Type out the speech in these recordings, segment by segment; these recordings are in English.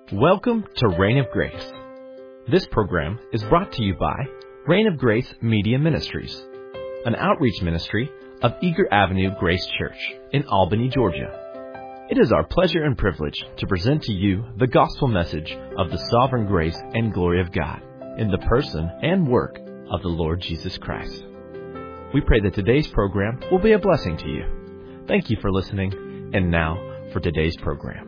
Welcome to Reign of Grace. This program is brought to you by Reign of Grace Media Ministries, an outreach ministry of Eager Avenue Grace Church in Albany, Georgia. It is our pleasure and privilege to present to you the gospel message of the sovereign grace and glory of God in the person and work of the Lord Jesus Christ. We pray that today's program will be a blessing to you. Thank you for listening, and now for today's program.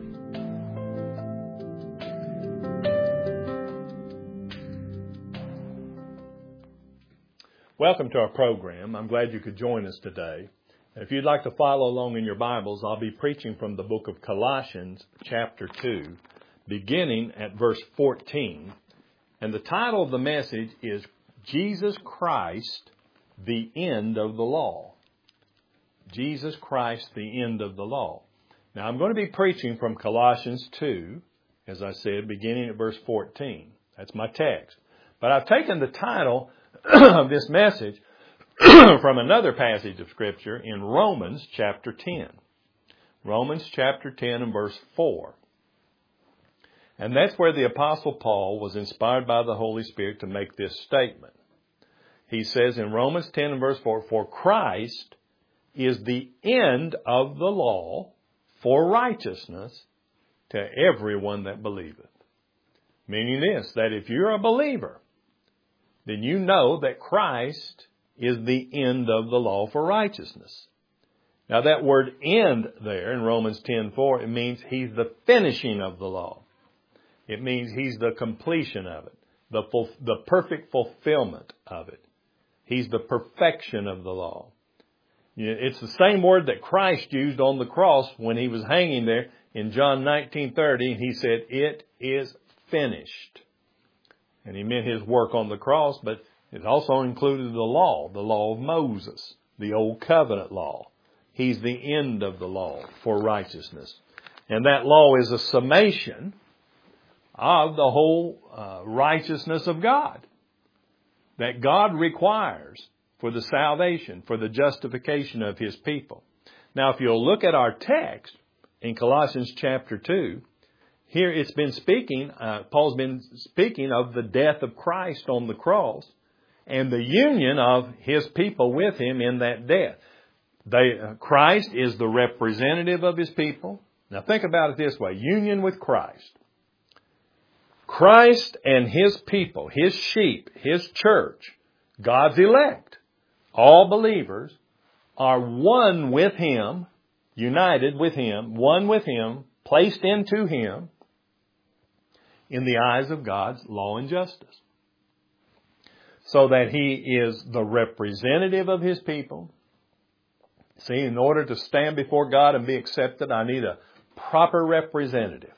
Welcome to our program. I'm glad you could join us today. If you'd like to follow along in your Bibles, I'll be preaching from the book of Colossians, chapter 2, beginning at verse 14. And the title of the message is Jesus Christ, the End of the Law. Jesus Christ, the End of the Law. Now, I'm going to be preaching from Colossians 2, as I said, beginning at verse 14. That's my text. But I've taken the title of this message from another passage of Scripture in Romans chapter 10. Romans chapter 10 and verse 4. And that's where the Apostle Paul was inspired by the Holy Spirit to make this statement. He says in Romans 10 and verse 4, "For Christ is the end of the law for righteousness to everyone that believeth." Meaning this, that if you're a believer, then you know that Christ is the end of the law for righteousness. Now that word end there in Romans 10:4, it means He's the finishing of the law. It means He's the completion of it, the perfect fulfillment of it. He's the perfection of the law. It's the same word that Christ used on the cross when He was hanging there in John 19:30. He said, "It is finished." And He meant His work on the cross, but it also included the law of Moses, the Old Covenant law. He's the end of the law for righteousness. And that law is a summation of the whole righteousness of God that God requires for the salvation, for the justification of His people. Now, if you'll look at our text in Colossians chapter 2, here it's been speaking, Paul's been speaking of the death of Christ on the cross and the union of His people with Him in that death. Christ is the representative of His people. Now think about it this way, union with Christ. Christ and His people, His sheep, His church, God's elect, all believers are one with Him, united with Him, one with Him, placed into Him, in the eyes of God's law and justice. So that He is the representative of His people. See, in order to stand before God and be accepted, I need a proper representative.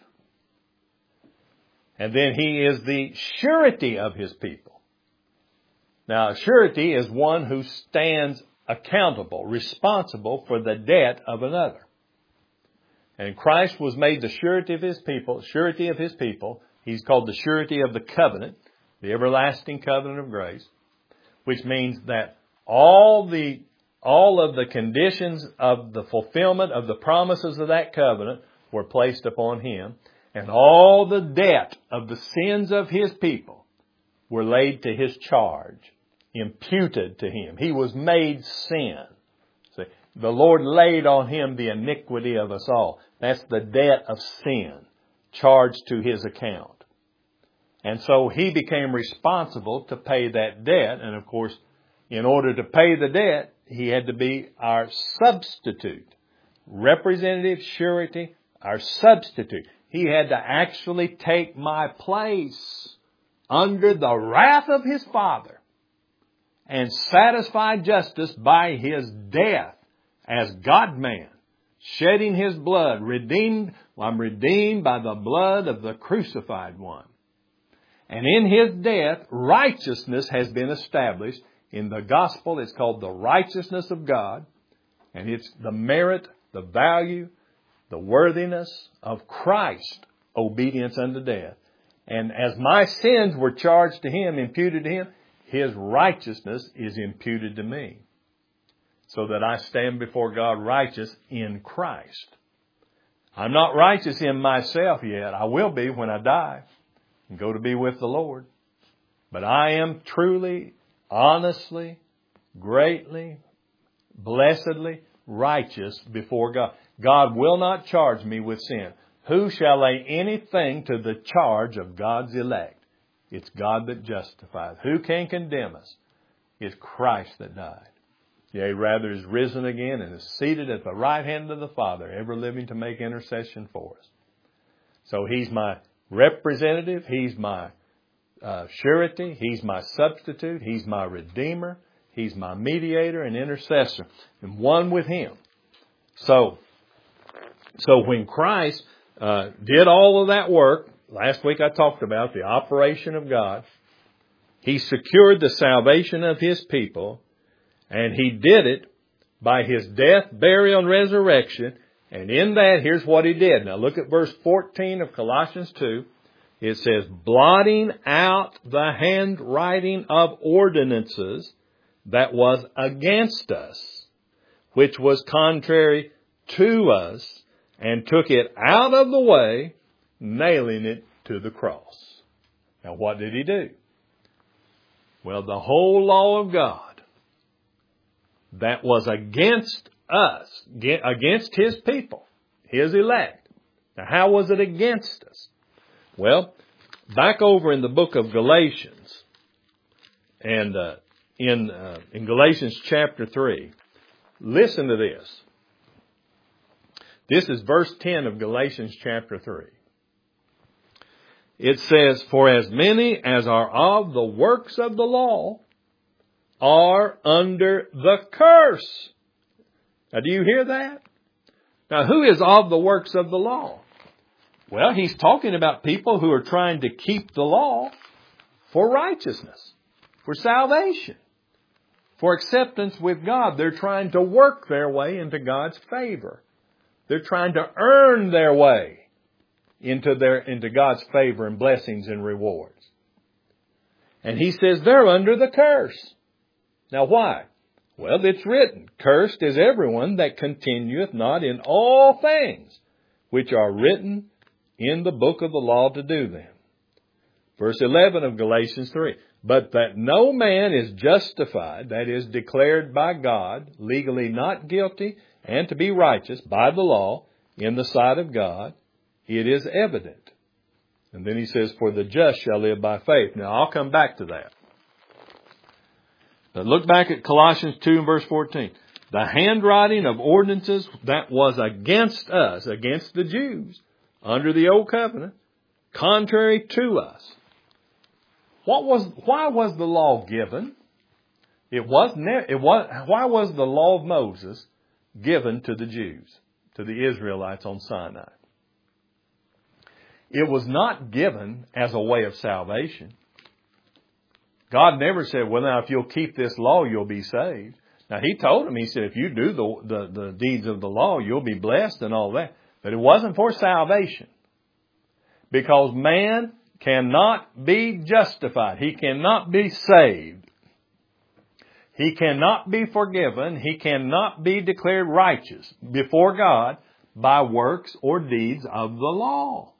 And then He is the surety of His people. Now, a surety is one who stands accountable, responsible for the debt of another. And Christ was made the surety of His people, He's called the surety of the covenant, the everlasting covenant of grace, which means that all of the conditions of the fulfillment of the promises of that covenant were placed upon Him, and all the debt of the sins of His people were laid to His charge, imputed to Him. He was made sin. See, the Lord laid on Him the iniquity of us all. That's the debt of sin charged to His account. And so He became responsible to pay that debt. And of course, in order to pay the debt, He had to be our substitute. Representative, surety, our substitute. He had to actually take my place under the wrath of His Father and satisfy justice by His death as God-man, shedding His blood, redeemed. I'm redeemed by the blood of the crucified one. And in His death, righteousness has been established. In the gospel, it's called the righteousness of God. And it's the merit, the value, the worthiness of Christ's obedience unto death. And as my sins were charged to Him, imputed to Him, His righteousness is imputed to me. So that I stand before God righteous in Christ. I'm not righteous in myself yet. I will be when I die and go to be with the Lord. But I am truly, honestly, greatly, blessedly righteous before God. God will not charge me with sin. Who shall lay anything to the charge of God's elect? It's God that justifies. Who can condemn us? It's Christ that died. Yea, rather is risen again and is seated at the right hand of the Father, ever living to make intercession for us. So He's my representative. He's my surety. He's my substitute. He's my redeemer. He's my mediator and intercessor, and one with Him. So when Christ did all of that work, last week I talked about the operation of God. He secured the salvation of His people, and He did it by His death, burial, and resurrection. And in that, here's what He did. Now look at verse 14 of Colossians 2. It says, blotting out the handwriting of ordinances that was against us, which was contrary to us, and took it out of the way, nailing it to the cross. Now what did He do? Well, the whole law of God that was against us, against His people, His elect. Now how was it against us? Well, back over in the book of Galatians, and in Galatians chapter 3, listen to this. This is verse 10 of Galatians chapter 3. It says, for as many as are of the works of the law are under the curse. Now, do you hear that? Now, who is of the works of the law? Well, he's talking about people who are trying to keep the law for righteousness, for salvation, for acceptance with God. They're trying to work their way into God's favor. They're trying to earn their way into God's favor and blessings and rewards. And he says they're under the curse. Now why? Well, it's written, cursed is everyone that continueth not in all things which are written in the book of the law to do them. Verse 11 of Galatians 3. But that no man is justified, that is, declared by God, legally not guilty, and to be righteous by the law in the sight of God, it is evident. And then he says, for the just shall live by faith. Now, I'll come back to that. But look back at Colossians 2 and verse 14. The handwriting of ordinances that was against us, against the Jews, under the old covenant, contrary to us. Why was the law given? Why was the law of Moses given to the Jews, to the Israelites on Sinai? It was not given as a way of salvation. God never said, well, now, if you'll keep this law, you'll be saved. Now, He told them, He said, if you do the deeds of the law, you'll be blessed and all that. But it wasn't for salvation. Because man cannot be justified. He cannot be saved. He cannot be forgiven. He cannot be declared righteous before God by works or deeds of the law.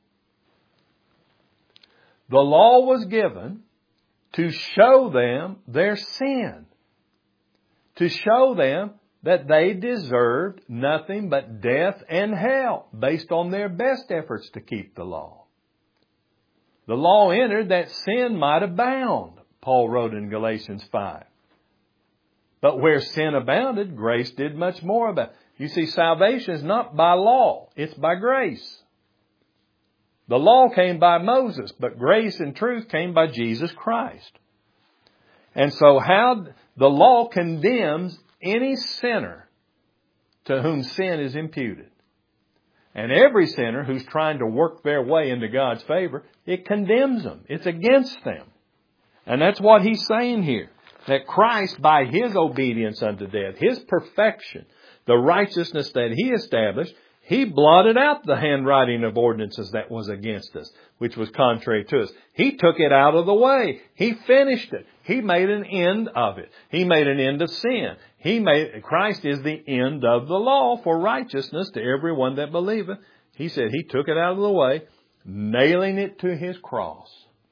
The law was given to show them their sin, to show them that they deserved nothing but death and hell based on their best efforts to keep the law. The law entered that sin might abound, Paul wrote in Galatians 5. But where sin abounded, grace did much more abound. You see, salvation is not by law, it's by grace. The law came by Moses, but grace and truth came by Jesus Christ. And so how the law condemns any sinner to whom sin is imputed. And every sinner who's trying to work their way into God's favor, it condemns them. It's against them. And that's what he's saying here. That Christ, by His obedience unto death, His perfection, the righteousness that He established, He blotted out the handwriting of ordinances that was against us, which was contrary to us. He took it out of the way. He finished it. He made an end of it. He made an end of sin. Christ is the end of the law for righteousness to everyone that believeth. He said He took it out of the way, nailing it to His cross.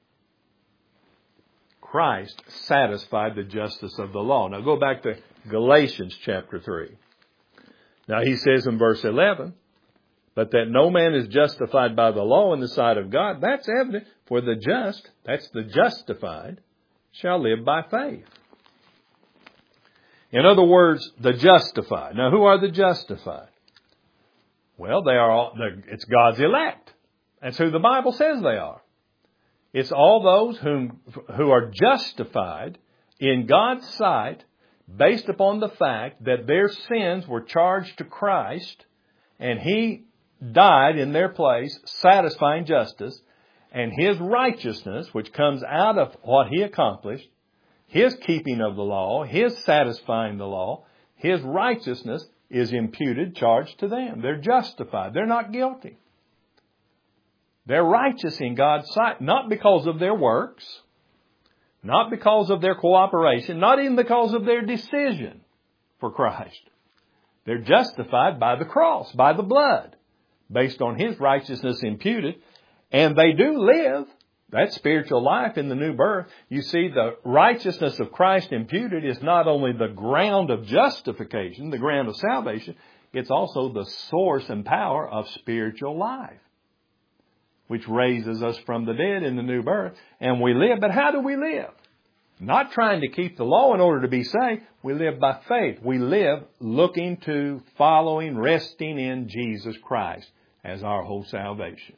Christ satisfied the justice of the law. Now go back to Galatians chapter 3. Now he says in verse 11, but that no man is justified by the law in the sight of God, that's evident, for the just, that's the justified, shall live by faith. In other words, the justified. Now who are the justified? Well, it's God's elect. That's who the Bible says they are. It's all those who are justified in God's sight based upon the fact that their sins were charged to Christ and He died in their place, satisfying justice, and His righteousness, which comes out of what He accomplished, His keeping of the law, His satisfying the law, His righteousness is imputed, charged to them. They're justified. They're not guilty. They're righteous in God's sight, not because of their works, not because of their cooperation, not even because of their decision for Christ. They're justified by the cross, by the blood, based on His righteousness imputed. And they do live that spiritual life in the new birth. You see, the righteousness of Christ imputed is not only the ground of justification, the ground of salvation, it's also the source and power of spiritual life, which raises us from the dead in the new birth. And we live. But how do we live? Not trying to keep the law in order to be saved. We live by faith. We live looking to, following, resting in Jesus Christ as our whole salvation.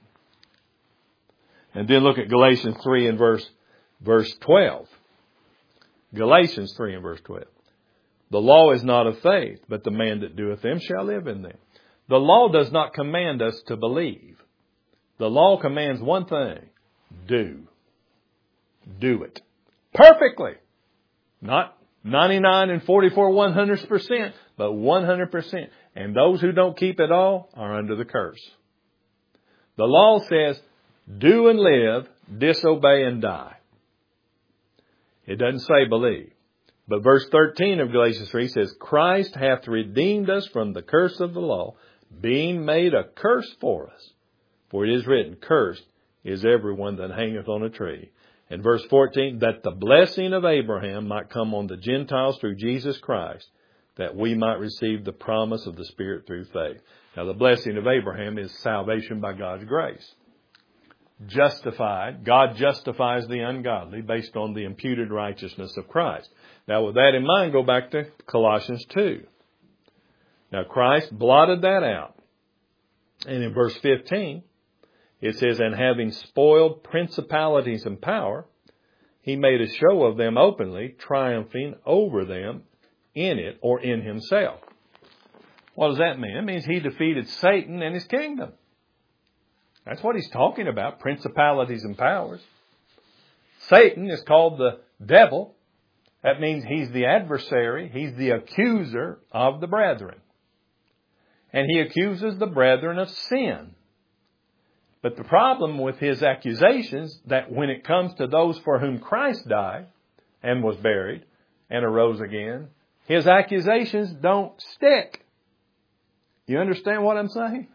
And then look at Galatians 3 and verse 12. Galatians 3 and verse 12. The law is not of faith, but the man that doeth them shall live in them. The law does not command us to believe. The law commands one thing. Do. Do it. Perfectly. Not 99 and 44 100%, but 100%. And those who don't keep it all are under the curse. The law says, do and live, disobey and die. It doesn't say believe. But verse 13 of Galatians 3 says, Christ hath redeemed us from the curse of the law, being made a curse for us. For it is written, cursed is everyone that hangeth on a tree. And verse 14, that the blessing of Abraham might come on the Gentiles through Jesus Christ, that we might receive the promise of the Spirit through faith. Now the blessing of Abraham is salvation by God's grace. Justified, God justifies the ungodly based on the imputed righteousness of Christ. Now with that in mind, go back to Colossians 2. Now Christ blotted that out. And in verse 15, it says, and having spoiled principalities and power, He made a show of them openly, triumphing over them in it or in Himself. What does that mean? It means He defeated Satan and his kingdom. That's what He's talking about, principalities and powers. Satan is called the devil. That means he's the adversary. He's the accuser of the brethren. And he accuses the brethren of sin. But the problem with his accusations, that when it comes to those for whom Christ died and was buried and arose again, his accusations don't stick. You understand what I'm saying?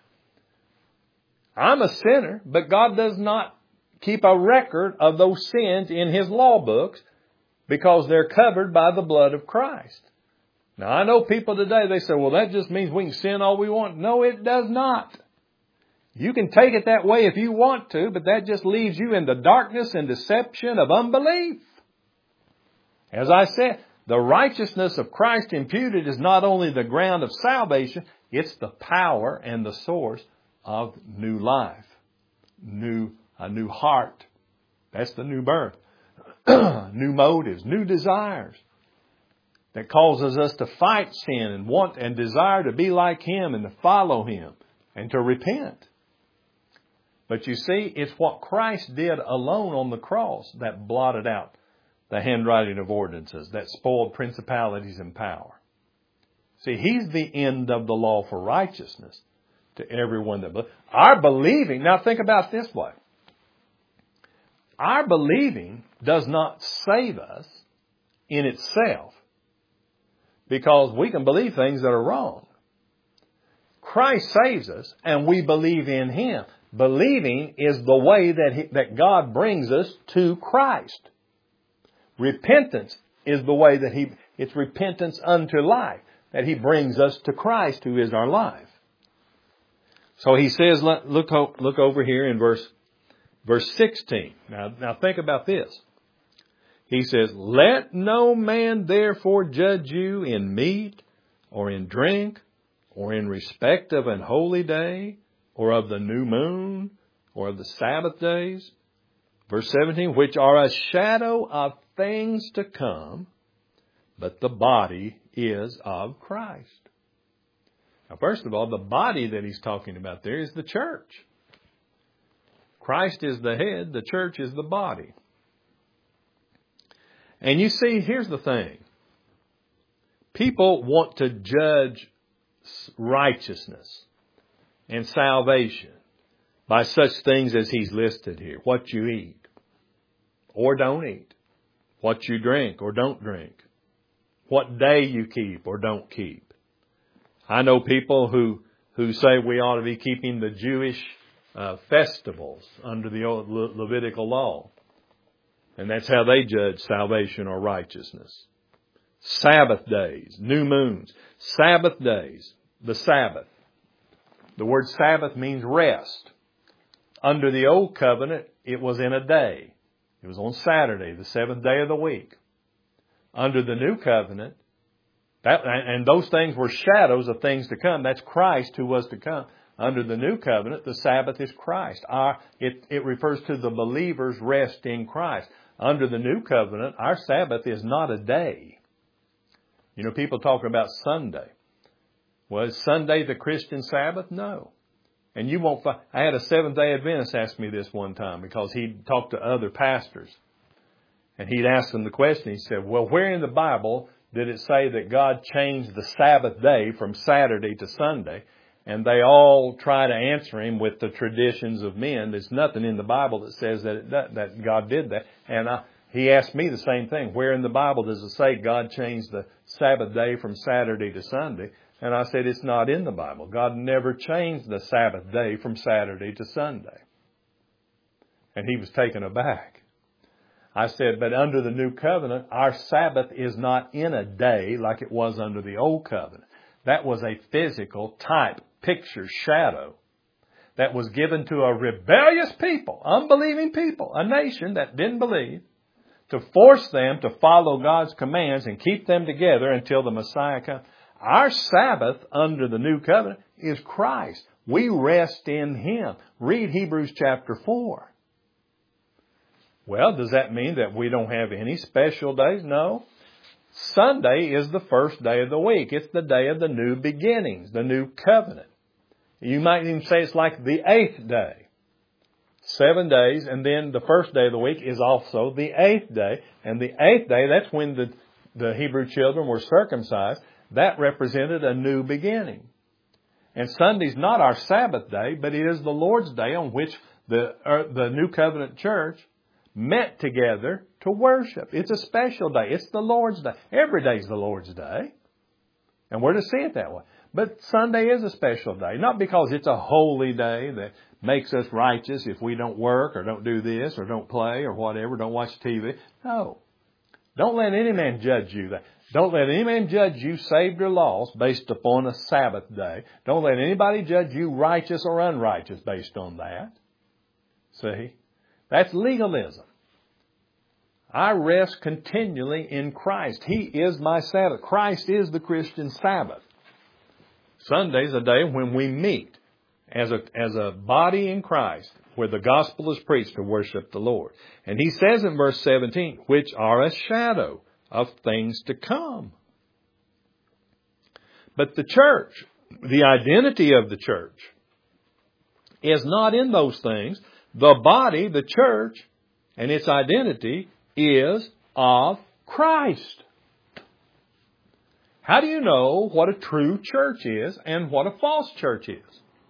I'm a sinner, but God does not keep a record of those sins in His law books because they're covered by the blood of Christ. Now, I know people today, they say, well, that just means we can sin all we want. No, it does not. You can take it that way if you want to, but that just leaves you in the darkness and deception of unbelief. As I said, the righteousness of Christ imputed is not only the ground of salvation, it's the power and the source of new life, a new heart. That's the new birth. New motives, new desires that causes us to fight sin and want and desire to be like Him and to follow Him and to repent. But you see, it's what Christ did alone on the cross that blotted out the handwriting of ordinances, that spoiled principalities and power. See, He's the end of the law for righteousness to everyone that believes. Our believing, now think about it this way. Our believing does not save us in itself because we can believe things that are wrong. Christ saves us and we believe in Him. Believing is the way that God brings us to Christ. Repentance is the way that it's repentance unto life, that He brings us to Christ who is our life. So He says, look over here in verse 16. Now think about this. He says, let no man therefore judge you in meat or in drink or in respect of an holy day or of the new moon or of the Sabbath days. Verse 17, which are a shadow of things to come, but the body is of Christ. Now, first of all, the body that he's talking about there is the church. Christ is the head, the church is the body. And you see, here's the thing. People want to judge righteousness and salvation by such things as he's listed here. What you eat or don't eat. What you drink or don't drink. What day you keep or don't keep. I know people who say we ought to be keeping the Jewish festivals under the old Levitical law. And that's how they judge salvation or righteousness. Sabbath days, new moons, Sabbath days, the Sabbath. The word Sabbath means rest. Under the old covenant, it was in a day. It was on Saturday, the seventh day of the week. Under the new covenant, and those things were shadows of things to come. That's Christ who was to come. Under the new covenant, the Sabbath is Christ. It refers to the believer's rest in Christ. Under the new covenant, our Sabbath is not a day. You know, people talk about Sunday. Was Sunday the Christian Sabbath? No. And you won't find... I had a Seventh-day Adventist ask me this one time because he'd talked to other pastors. And he'd ask them the question. He said, well, where in the Bible did it say that God changed the Sabbath day from Saturday to Sunday? And they all try to answer him with the traditions of men. There's nothing in the Bible that says that God did that. And he asked me the same thing. Where in the Bible does it say God changed the Sabbath day from Saturday to Sunday? And I said, it's not in the Bible. God never changed the Sabbath day from Saturday to Sunday. And he was taken aback. I said, but under the new covenant, our Sabbath is not in a day like it was under the old covenant. That was a physical type, picture, shadow that was given to a rebellious people, unbelieving people, a nation that didn't believe, to force them to follow God's commands and keep them together until the Messiah comes. Our Sabbath under the new covenant is Christ. We rest in Him. Read Hebrews chapter 4. Well, does that mean that we don't have any special days? No. Sunday is the first day of the week. It's the day of the new beginnings, the new covenant. You might even say it's like the 8th day. 7 days, and then the first day of the week is also the 8th day. And the 8th day, that's when the Hebrew children were circumcised. That represented a new beginning. And Sunday's not our Sabbath day, but it is the Lord's day on which the New Covenant Church met together to worship. It's a special day. It's the Lord's day. Every day is the Lord's day. And we're to see it that way. But Sunday is a special day. Not because it's a holy day that makes us righteous if we don't work or don't do this or don't play or whatever, don't watch TV. No. Don't let any man judge you. Don't let any man judge you saved or lost based upon a Sabbath day. Don't let anybody judge you righteous or unrighteous based on that. See? That's legalism. I rest continually in Christ. He is my Sabbath. Christ is the Christian Sabbath. Sunday's a day when we meet as a body in Christ, where the gospel is preached to worship the Lord. And he says in verse 17, which are a shadow of things to come. But the church, the identity of the church, is not in those things. The body, the church, and its identity is of Christ. How do you know what a true church is and what a false church is?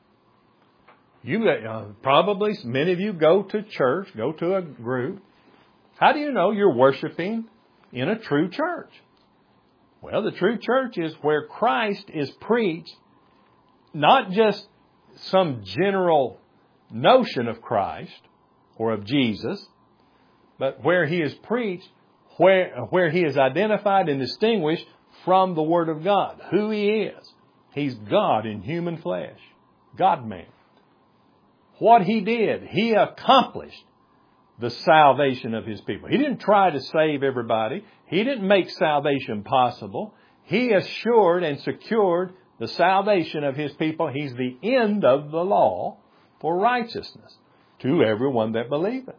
Probably many of you go to church, go to a group. How do you know you're worshiping in a true church? Well, the true church is where Christ is preached not just some general notion of Christ or of Jesus, but where He is preached, where He is identified and distinguished from the Word of God, who He is. He's God in human flesh, God-man. What He did, He accomplished the salvation of His people. He didn't try to save everybody. He didn't make salvation possible. He assured and secured the salvation of His people. He's the end of the law for righteousness to everyone that believeth.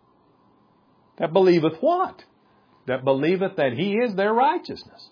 That believeth what? That believeth that He is their righteousness.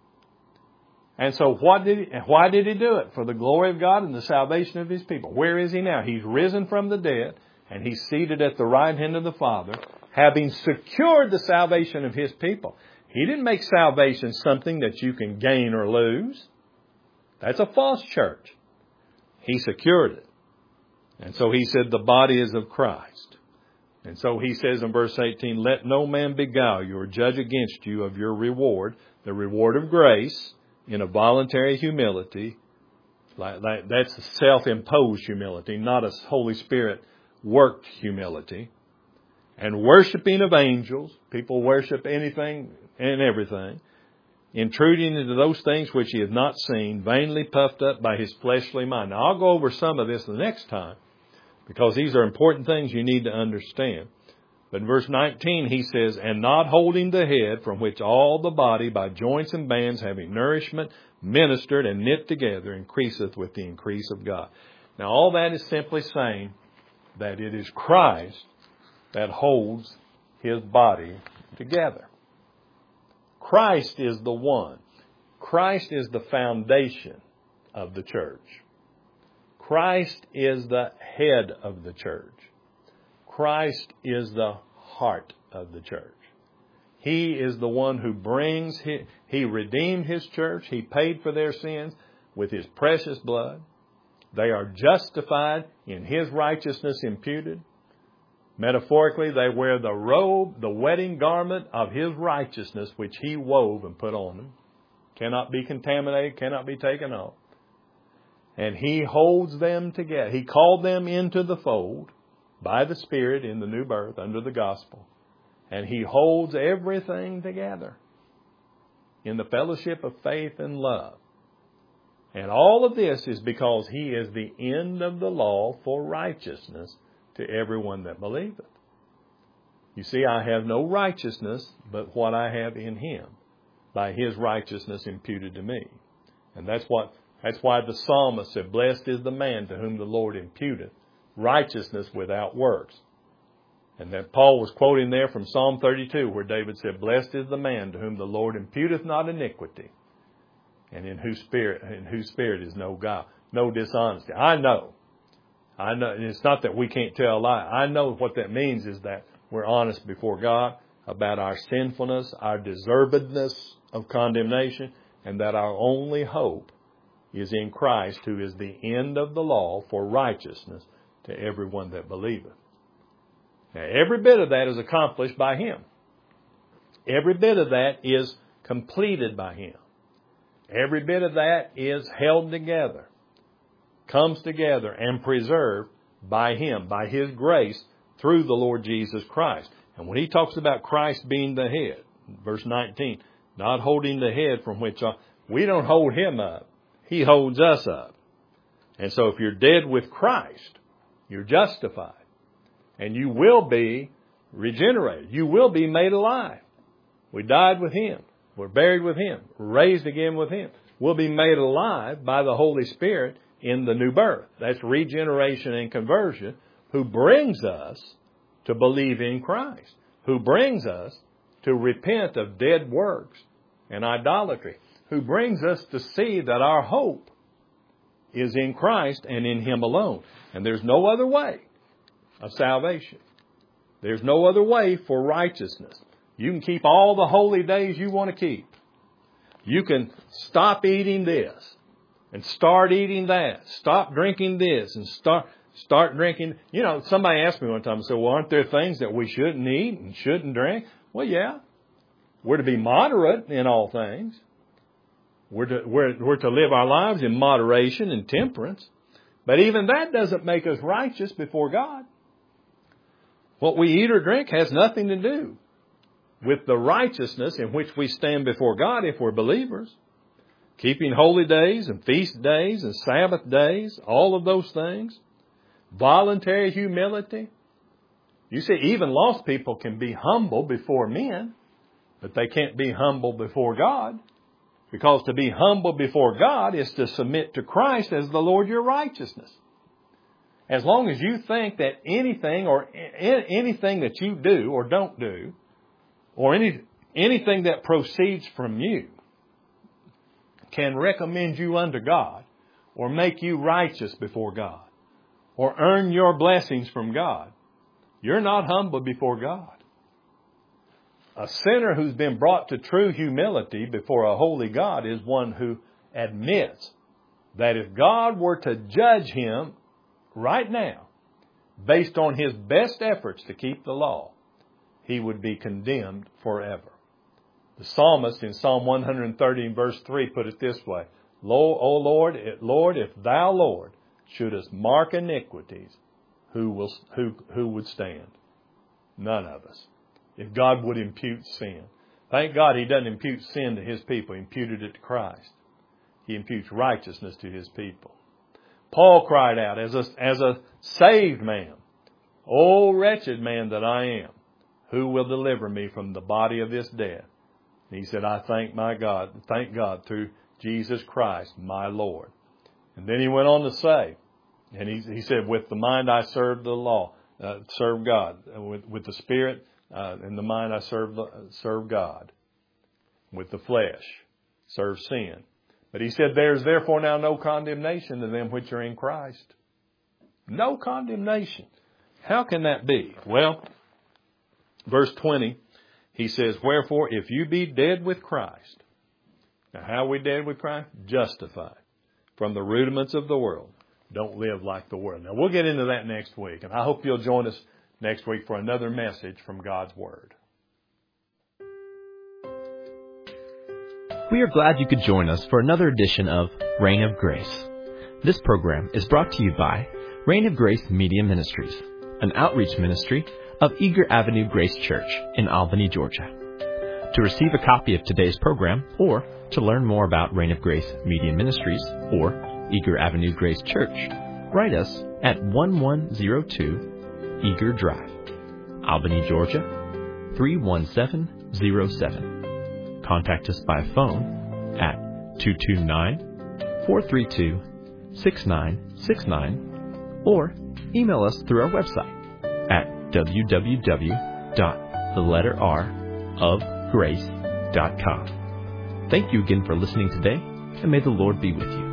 And so why did He do it? For the glory of God and the salvation of His people. Where is He now? He's risen from the dead, and He's seated at the right hand of the Father, having secured the salvation of His people. He didn't make salvation something that you can gain or lose. That's a false church. He secured it. And so He said the body is of Christ. And so He says in verse 18, let no man beguile you or judge against you of your reward, the reward of grace, in a voluntary humility. That's a self-imposed humility, not a Holy Spirit worked humility. And worshiping of angels. People worship anything and everything. Intruding into those things which he has not seen, vainly puffed up by his fleshly mind. Now, I'll go over some of this the next time, because these are important things you need to understand. But in verse 19, he says, and not holding the head, from which all the body by joints and bands, having nourishment, ministered and knit together, increaseth with the increase of God. Now, all that is simply saying that it is Christ that holds His body together. Christ is the one. Christ is the foundation of the church. Christ is the head of the church. Christ is the heart of the church. He is the one who brings, He redeemed His church. He paid for their sins with His precious blood. They are justified in His righteousness imputed. Metaphorically, they wear the robe, the wedding garment of His righteousness, which He wove and put on them. Cannot be contaminated, cannot be taken off. And He holds them together. He called them into the fold by the Spirit in the new birth under the gospel. And He holds everything together in the fellowship of faith and love. And all of this is because He is the end of the law for righteousness to everyone that believeth. You see, I have no righteousness but what I have in Him, by His righteousness imputed to me. And that's why the psalmist said, blessed is the man to whom the Lord imputeth righteousness without works. And that Paul was quoting there from Psalm 32, where David said, blessed is the man to whom the Lord imputeth not iniquity, and in whose spirit is no guile, no dishonesty. I know. And it's not that we can't tell a lie. I know what that means is that we're honest before God about our sinfulness, our deservedness of condemnation, and that our only hope is in Christ, who is the end of the law for righteousness to everyone that believeth. Now, every bit of that is accomplished by Him. Every bit of that is completed by Him. Every bit of that is held together, comes together and preserved by Him, by His grace, through the Lord Jesus Christ. And when He talks about Christ being the head, verse 19, not holding the head from which we don't hold Him up. He holds us up. And so if you're dead with Christ, you're justified. And you will be regenerated. You will be made alive. We died with Him. We're buried with Him. Raised again with Him. We'll be made alive by the Holy Spirit in the new birth. That's regeneration and conversion, who brings us to believe in Christ, who brings us to repent of dead works and idolatry, who brings us to see that our hope is in Christ and in Him alone. And there's no other way of salvation. There's no other way for righteousness. You can keep all the holy days you want to keep. You can stop eating this and start eating that. Stop drinking this and start drinking. You know, somebody asked me one time, so well, aren't there things that we shouldn't eat and shouldn't drink? Well, yeah. We're to be moderate in all things. We're to live our lives in moderation and temperance. But even that doesn't make us righteous before God. What we eat or drink has nothing to do with the righteousness in which we stand before God if we're believers. Keeping holy days and feast days and Sabbath days, all of those things. Voluntary humility. You see, even lost people can be humble before men, but they can't be humble before God. Because to be humble before God is to submit to Christ as the Lord your righteousness. As long as you think that anything that you do or don't do, or anything that proceeds from you can recommend you unto God, or make you righteous before God, or earn your blessings from God, you're not humble before God. A sinner who's been brought to true humility before a holy God is one who admits that if God were to judge him right now, based on his best efforts to keep the law, he would be condemned forever. The psalmist in Psalm 130 verse 3 put it this way, O Lord, if thou, Lord, shouldest mark iniquities, who would stand? None of us. If God would impute sin. Thank God he doesn't impute sin to his people. He imputed it to Christ. He imputes righteousness to his people. Paul cried out as a saved man, O wretched man that I am, who will deliver me from the body of this death? And he said, I thank God through Jesus Christ, my Lord. And then he went on to say, and he said, with the mind I serve the law, serve God. With the spirit and the mind I serve God. With the flesh, serve sin. But he said, there is therefore now no condemnation to them which are in Christ. No condemnation. How can that be? Well, verse 20, he says, wherefore, if you be dead with Christ. Now, how are we dead with Christ? Justified from the rudiments of the world. Don't live like the world. Now, we'll get into that next week, and I hope you'll join us next week for another message from God's Word. We are glad you could join us for another edition of Reign of Grace. This program is brought to you by Reign of Grace Media Ministries, an outreach ministry of Eager Avenue Grace Church in Albany, Georgia. To receive a copy of today's program or to learn more about Reign of Grace Media Ministries or Eager Avenue Grace Church, write us at 1102 Eager Drive, Albany, Georgia 31707. Contact us by phone at 229-432-6969 or email us through our website at www.thetletterrofgrace.com. Thank you again for listening today, and may the Lord be with you.